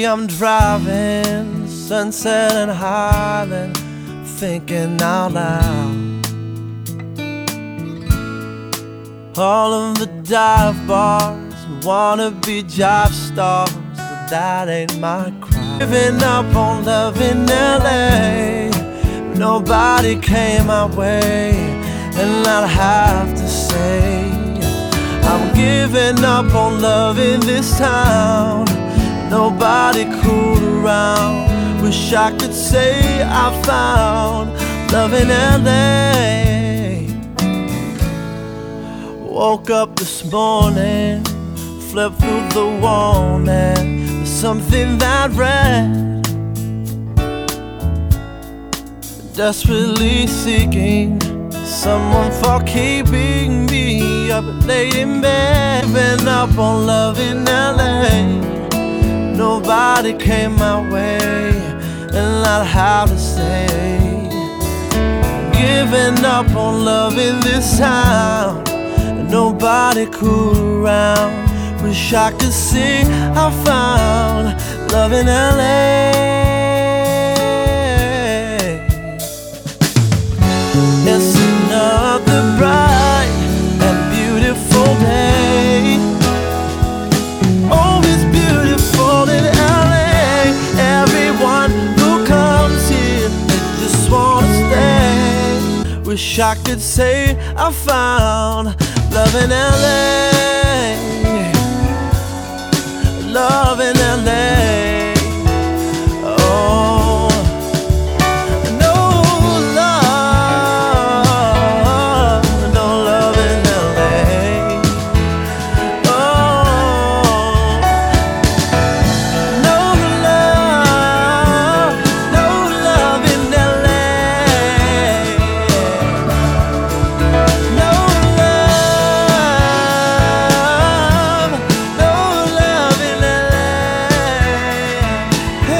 Maybe I'm driving Sunset and Highland, thinking out loud. All of the dive bars wanna be jive stars, but that ain't my crowd. Giving up on love in LA, nobody came my way, and I'd have to say I'm giving up on love in this town. Nobody cool around. Wish I could say I found love in LA. Woke up this morning, flipped through the warning. There's something that read, desperately seeking someone for keeping me up late in bed. Giving up on love in LA, nobody came my way, and I'd have to say giving up on love in this town, and nobody cool around. Wish I could see I found love in LA. It's another bright and beautiful day. Oh, it's beautiful in LA. Everyone who comes here, they just wanna stay. Wish I could say I found love in LA. Love in LA.